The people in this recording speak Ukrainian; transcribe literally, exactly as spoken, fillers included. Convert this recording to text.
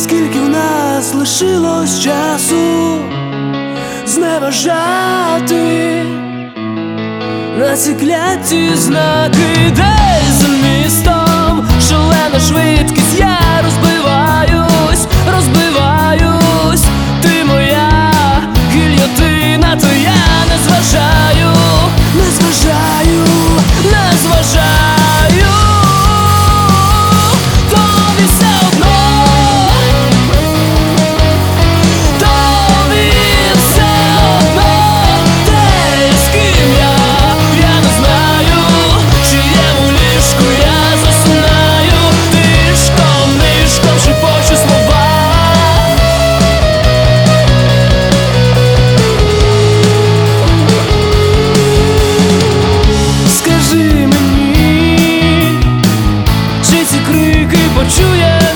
скільки в нас лишилось часу зневажати на ці кляті знаки. Десь за містом шалена швидкість, я розбиваюсь, розбиваюсь. Ти моя гільйотина, то я не зважаю, не зважаю, не зважаю. Тобі все одно, тобі все одно, де з ким я, я не знаю, чи є у ліжку, я засинаю. Тишком, нишком шепочу слова. Скажи мені, чи ці крики почує